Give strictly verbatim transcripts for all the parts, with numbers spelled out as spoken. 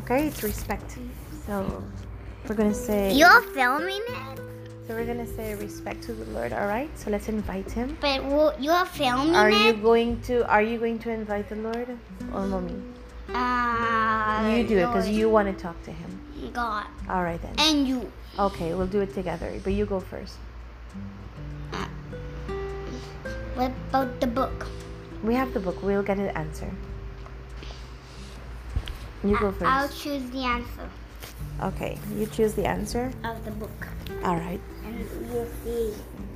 Okay, it's respect. So we're gonna say. You're filming it. So we're gonna say respect to the Lord. All right. So let's invite Him. But well, you're filming Are it. you going to? Are you going to invite the Lord or mommy? Uh, You do it because Lord. you want to talk to Him. God. All right then. And you. Okay, we'll do it together. But you go first. What about the book? We have the book. We'll get an answer. You go first. I'll choose the answer Okay, you choose the answer. of the book. All right. And you'll see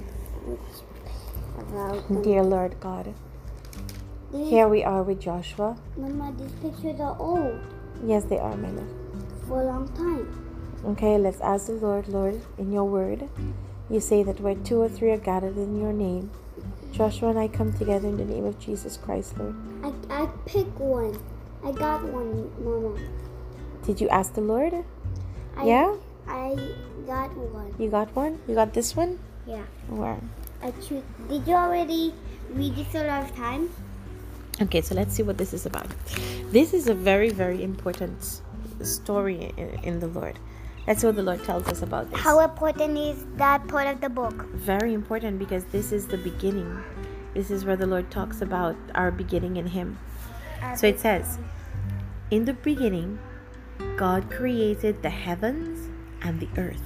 about the Dear Lord God, These- here we are with Joshua. Mama, these pictures are old Yes, they are, my love. for a long time. Okay, let's ask the Lord, Lord, in your word. You say that where two or three are gathered in your name, Joshua and I come together in the name of Jesus Christ, Lord. I, I picked one. I got one, Mama. Did you ask the Lord? I, Yeah? I got one. You got one? You got this one? Yeah. Where? I choose. Did you already read this a lot of times? Okay, so let's see what this is about. This is a very, very important story in, in the Lord. That's what the Lord tells us about this. How important is that part of the book? Very important because this is the beginning. This is where the Lord talks about our beginning in Him. So it says, in the beginning, God created the heavens and the earth.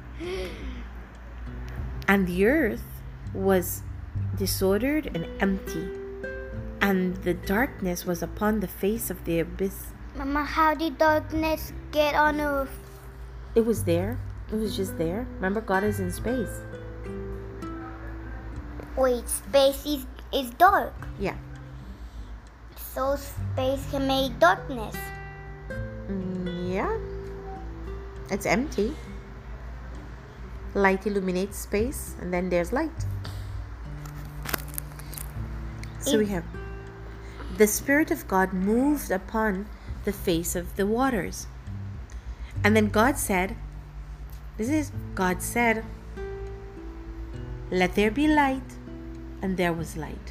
And the earth was disordered and empty, and the darkness was upon the face of the abyss. Mama, how did darkness get on earth? It was there. It was just there. Remember, God is in space. Wait, space is, is dark. Yeah. So space can make darkness. Mm, yeah. It's empty. Light illuminates space, and then there's light. So we have the Spirit of God moved upon the face of the waters. And then God said, this is, God said, let there be light, and there was light.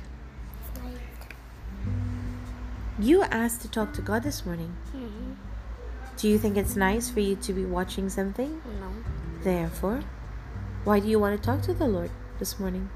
You asked to talk to God this morning. Mm-hmm. Do you think it's nice for you to be watching something? No. Therefore, why do you want to talk to the Lord this morning?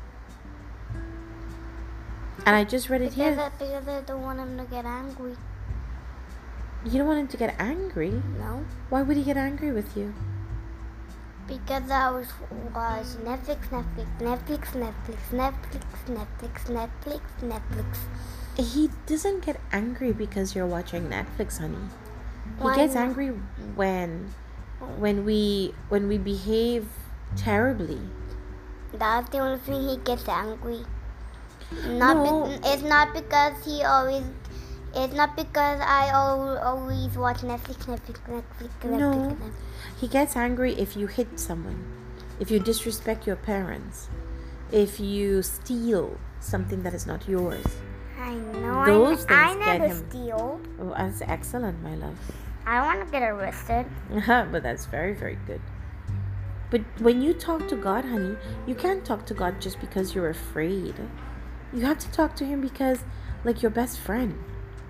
And I just read it Because, here. I, because I don't want him to get angry. You don't want him to get angry? No. Why would he get angry with you? Because I was watching Netflix, Netflix, Netflix, Netflix, Netflix, Netflix, Netflix, Netflix. He doesn't get angry because you're watching Netflix, honey. He Why gets not? angry when when we when we behave terribly. That's the only thing he gets angry. Not No. be- it's not because he always. It's not because I al- always watch Netflix, Netflix, Netflix, Netflix. No. Netflix. He gets angry if you hit someone, if you disrespect your parents, if you steal something that is not yours. I know. Those I, things I get never him. steal. Oh, that's excellent, my love. I want to get arrested. But that's very, very good. But when you talk to God, honey, you can't talk to God just because you're afraid. You have to talk to Him because, like, your best friend.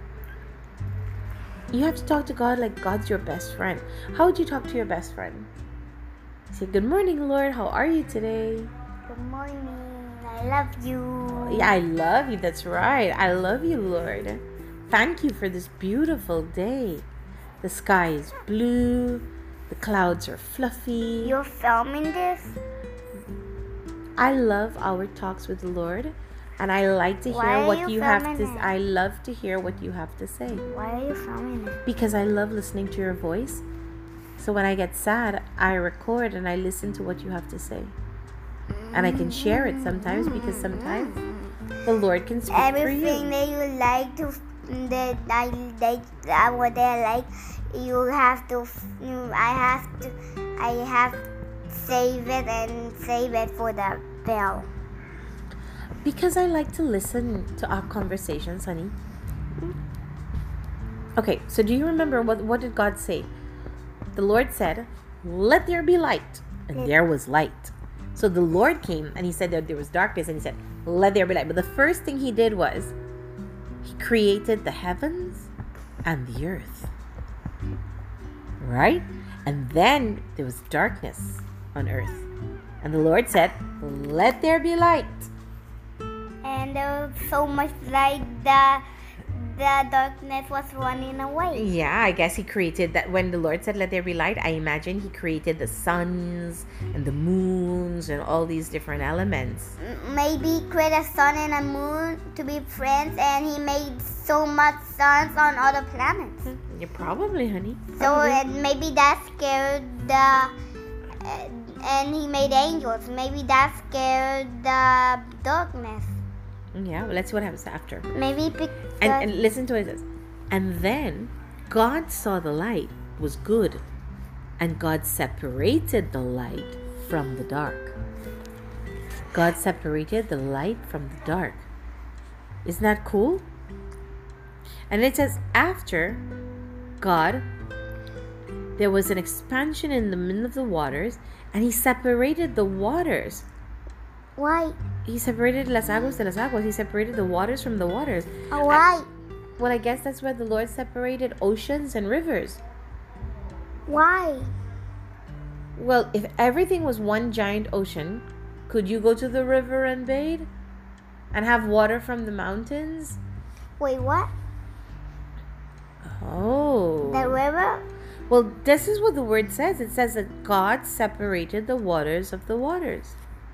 You have to talk to God like God's your best friend. How would you talk to your best friend? Say, good morning, Lord. How are you today? Good morning. I love you. Yeah, I love you. That's right. I love you, Lord. Thank you for this beautiful day. The sky is blue. The clouds are fluffy. You're filming this? I love our talks with the Lord. And I like to Why hear are what you you have to filming it? I love to hear what you have to say. Why are you filming it? Because I love listening to your voice. So when I get sad, I record and I listen to what you have to say. And I can share it sometimes because sometimes the Lord can speak Everything for you. that you like to, that I like, uh, what I like, you have to. You, I have to. I have to save it and save it for the bell. Because I like to listen to our conversations, honey. Okay, so do you remember what, what did God say? The Lord said, let there be light. And there was light. So the Lord came and He said that there was darkness and He said, let there be light. But the first thing He did was He created the heavens and the earth. right? And then there was darkness on earth. And the Lord said, let there be light. And there was so much light that the darkness was running away. Yeah, I guess he created that. When the Lord said, let there be light, I imagine he created the suns and the moons and all these different elements. Maybe he created a sun and a moon to be friends, and he made so much suns on other planets. Yeah, probably, honey. So Probably. and maybe that scared the, uh, and he made angels. Maybe that scared the darkness. Yeah, well, let's see what happens after. Maybe he picked And, the- and listen to what it says. And then God saw the light was good, and God separated the light from the dark. God separated the light from the dark. Isn't that cool? And it says, after God, there was an expansion in the middle of the waters, and he separated the waters. Why? He separated las aguas de las aguas. He separated the waters from the waters. Oh, why? Well, I guess that's where the Lord separated oceans and rivers. Why? Well, if everything was one giant ocean, could you go to the river and bathe? And have water from the mountains? Wait, what? Oh. The river? Well, this is what the word says. It says that God separated the waters of the waters.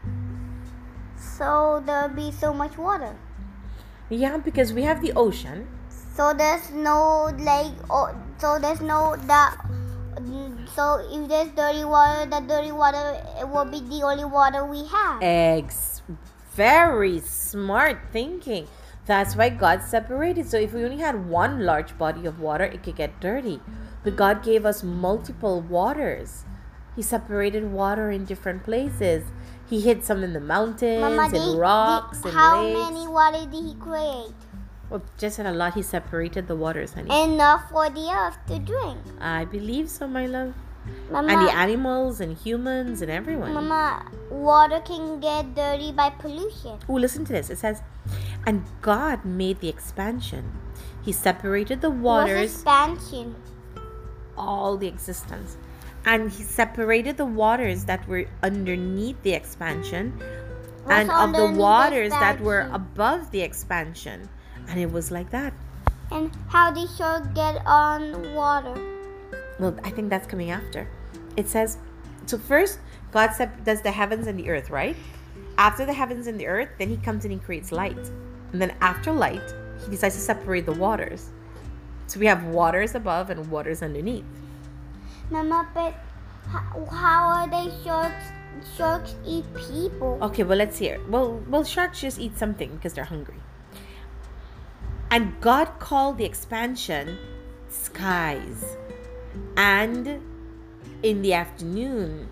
So there'll be so much water. Yeah, because we have the ocean. So there's no like, oh, so there's no the. So if there's dirty water, the dirty water it will be the only water we have. Eggs. Very smart thinking. That's why God separated. So if we only had one large body of water, it could get dirty. But God gave us multiple waters. He separated water in different places. He hid some in the mountains, Mama, in did- rocks, did- in how lakes. many water did he create? Well, just in a lot, he separated the waters, honey. Enough for the earth to drink. I believe so, my love. Mama, And the animals and humans and everyone. Mama, water can get dirty by pollution. Oh, listen to this. It says, and God made the expansion. He separated the What's waters, expansion? all the existence. And he separated the waters that were underneath the expansion What's and of the underneath the waters that were expansion? above the expansion. And it was like that. And how did shark get on water? Well, I think that's coming after. It says, so first, God sep- does the heavens and the earth, right? After the heavens and the earth, then he comes and he creates light. And then after light, he decides to separate the waters. So we have waters above and waters underneath. Mama, but how, how are they sharks? Sharks eat people. Okay, well, let's hear. Well, well, sharks just eat something because they're hungry. And God called the expansion skies. And in the afternoon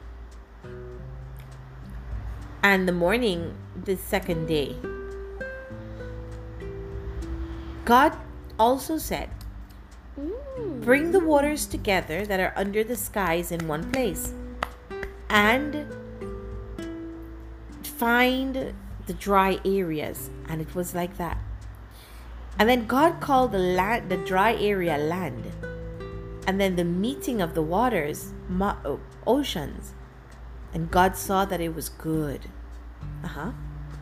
and the morning, the second day. God also said, Mm. bring the waters together that are under the skies in one place, and find the dry areas. And it was like that. And then God called the land, the dry area, land, and then the meeting of the waters, mo- oceans. And God saw that it was good. Uh-huh.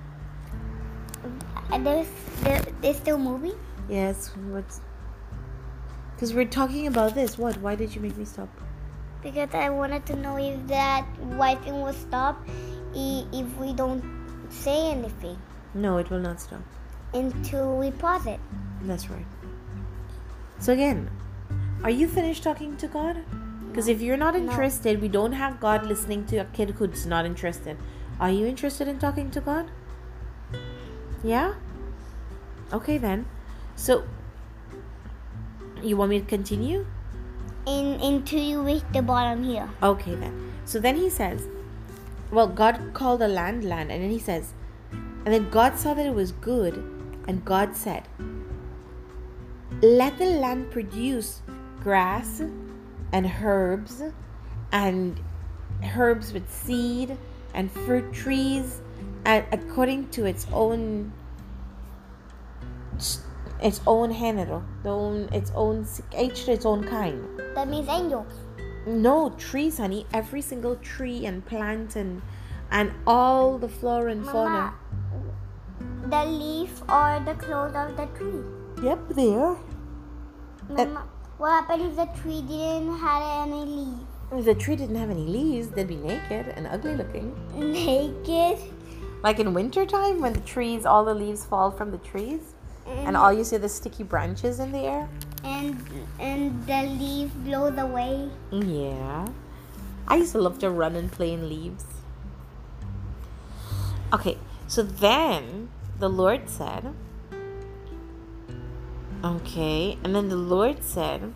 And they're, they're, they're still moving? Yes, what's... Because we're talking about this. What? Why did you make me stop? Because I wanted to know if that white thing will stop i- if we don't say anything No, it will not stop. until we pause it. That's right. So again, are you finished talking to God? Because if you're not interested, we don't have God listening to a kid who's not interested. Are you interested in talking to God? Yeah? Okay then. So, you want me to continue? In, until you reach the bottom here. Okay then. So then he says, well, God called the land land, and then he says, and then God saw that it was good, and God said, let the land produce grass and herbs, and herbs with seed, and fruit trees, and according to its own its own género, the own its own each its own kind. That means angels. No, trees, honey. Every single tree and plant and and all the flora and fauna. Mama, the leaf or the clothes of the tree. Yep, they are. Mama, what happened if the tree didn't have any leaves? If the tree didn't have any leaves, they'd be naked and ugly looking. Naked? Like in wintertime when the trees, all the leaves fall from the trees. And, And all you see are the sticky branches in the air. And and the leaf blows away. Yeah. I used to love to run and play in leaves. Okay, so then the Lord said, okay, and then the Lord said,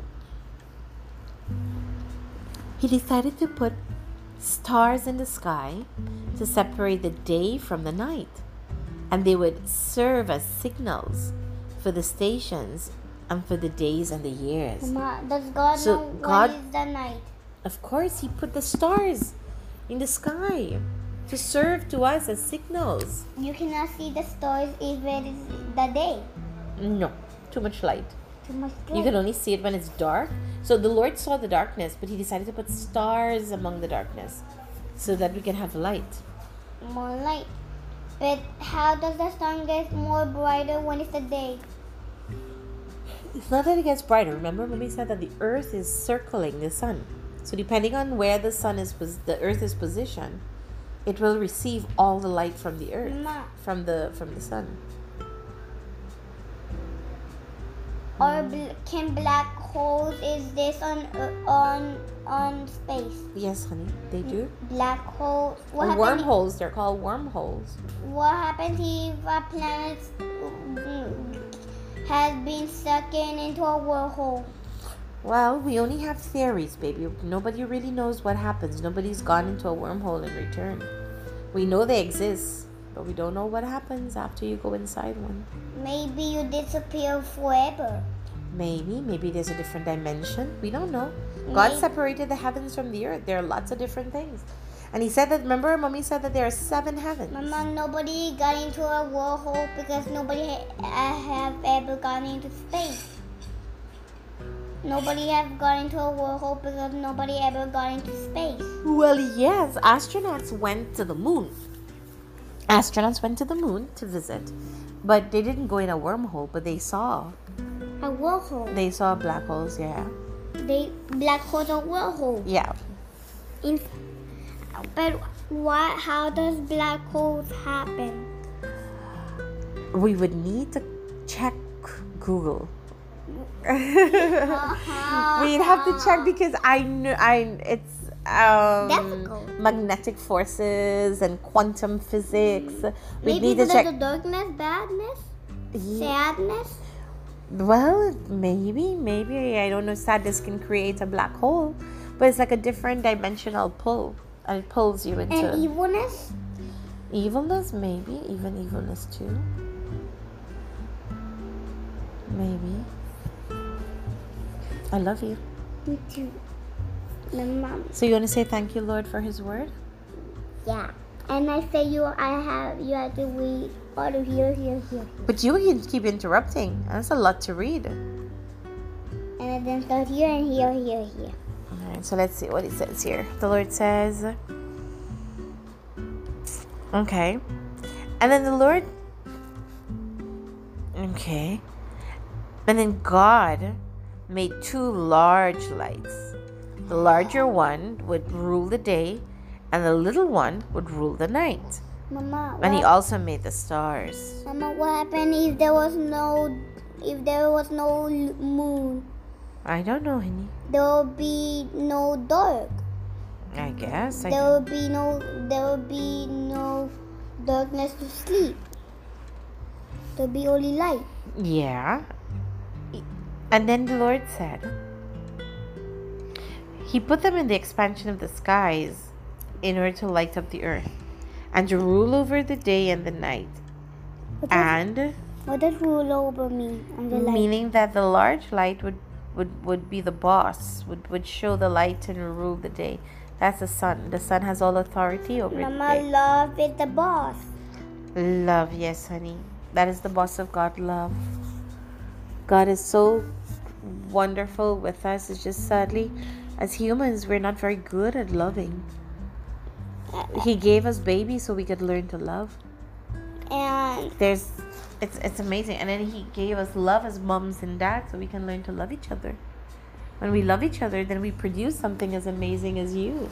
He decided to put stars in the sky to separate the day from the night. And they would serve as signals for the stations and for the days and the years. Mama, does God So know God- what is the night? Of course, He put the stars in the sky to serve to us as signals. You cannot see the stars if it is the day. No, too much light. Too much light. You can only see it when it's dark. So the Lord saw the darkness, but He decided to put stars among the darkness so that we can have light. More light. But how does the sun get more brighter when it's the day? It's not that it gets brighter. Remember, Mommy said that the earth is circling the sun. So depending on where the sun is, pos- the earth is positioned, it will receive all the light from the earth, Mama. from the from the sun. Or bl- can black holes is this on uh, on on space? Yes, honey, they do. Black holes. What Or happens? wormholes, they're called wormholes. What happens if a planet has been sucked in into a wormhole? Well, we only have theories, baby. Nobody really knows what happens. Nobody's gone into a wormhole and returned. We know they exist, but we don't know what happens after you go inside one. Maybe you disappear forever. Maybe, maybe there's a different dimension. We don't know. God Maybe. separated the heavens from the earth. There are lots of different things. And He said that, remember, Mommy said that there are seven heavens. Mama, nobody got into a wormhole because nobody ha- have ever gone into space. Nobody have gone into a wormhole because nobody ever got into space. Well, yes, astronauts went to the moon. Astronauts went to the moon to visit, but they didn't go in a wormhole, but they saw. A wormhole. They saw black holes, yeah. They black holes are wormhole. Yeah. In, but what? How does black holes happen? We would need to check Google. We'd have to check because I know I it's um Difficult. magnetic forces and quantum physics. We Maybe need to because check. of the darkness, badness, Yeah. sadness. Well, maybe, maybe I don't know. Sadness can create a black hole, but it's like a different dimensional pull, and it pulls you into And evilness? evilness. Maybe even evilness too. Maybe. I love you. Me too. My mom. So you want to say thank you, Lord, for His word? Yeah. And I say you I have you have to read all of here, here, here. But you can keep interrupting. That's a lot to read. And then start here and here, here, here. All right, so let's see what it says here. The Lord says, okay. And then the Lord, okay. And then God made two large lights. The larger one would rule the day, and the little one would rule the night. Mama, And He what, also made the stars. Mama, what happened if there was no if there was no l- moon? I don't know, honey. There will be no dark. I guess. I There will be no there will be no darkness to sleep. There will be only light. Yeah. And then the Lord said, He put them in the expansion of the skies in order to light up the earth and to rule over the day and the night. What does, And what does rule over me and the light? meaning that the large light would, would, would be the boss, would, would show the light and rule the day. That's the sun. The sun has all authority over the Mama, day. love is the boss. Love, yes, honey. That is the boss of God, love. God is so wonderful with us. It's just sadly As humans, we're not very good at loving. He gave us babies so we could learn to love. And There's, it's it's amazing. And then he gave us love as moms and dads so we can learn to love each other. When we love each other, then we produce something as amazing as you.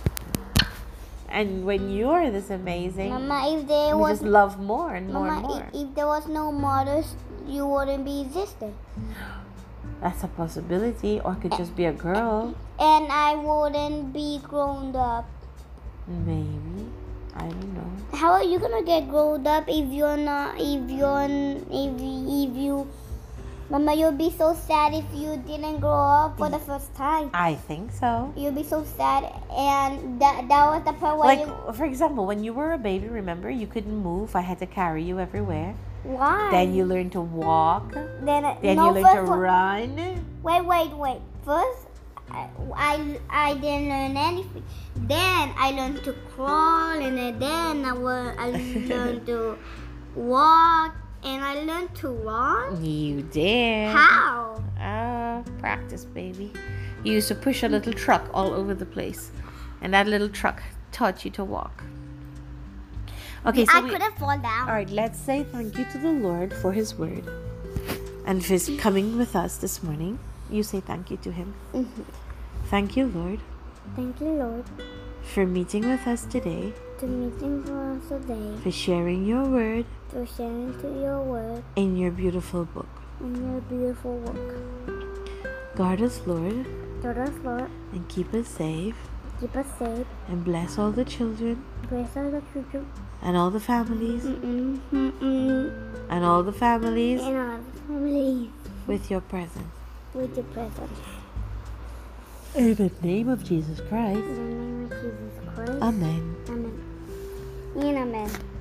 And when you're this amazing, Mama, if there we was just love more and more Mama, and more. If, if there was no mothers, you wouldn't be existing. That's a possibility. Or it could just be a girl. And I wouldn't be grown up. Maybe. I don't know. How are you gonna get grown up if you're not? If you're if if you, Mama, you'll be so sad if you didn't grow up for the first time. I think so. You'll be so sad, and that that was the part where Like, you. for example, when you were a baby, remember, you couldn't move. I had to carry you everywhere. Why? Then you learned to walk. Then, Then no, you learned first, to run. Wait, wait, wait. First, I, I, I didn't learn anything. Then I learned to crawl, and then I, wa- I learned to walk, and I learned to run. You did. How? Ah, practice, baby. You used to push a little truck all over the place. And that little truck taught you to walk. Okay, so I we, couldn't fall down. all right, let's say thank you to the Lord for his word. And for his coming with us this morning. You say thank you to him. Mm-hmm. Thank you, Lord, Thank you, Lord, for meeting with us today, to meeting for us today, for sharing your word for sharing to your word in your beautiful book. in your beautiful work. Guard us, Lord, Guard us, Lord, and keep us safe, keep us safe, and bless all the children, bless all the children, and all the families, mm-mm, mm-mm, and all the families and our families with your presence. with your presence. In the name of Jesus Christ. In the name of Jesus Christ. Amen. Amen. And amen.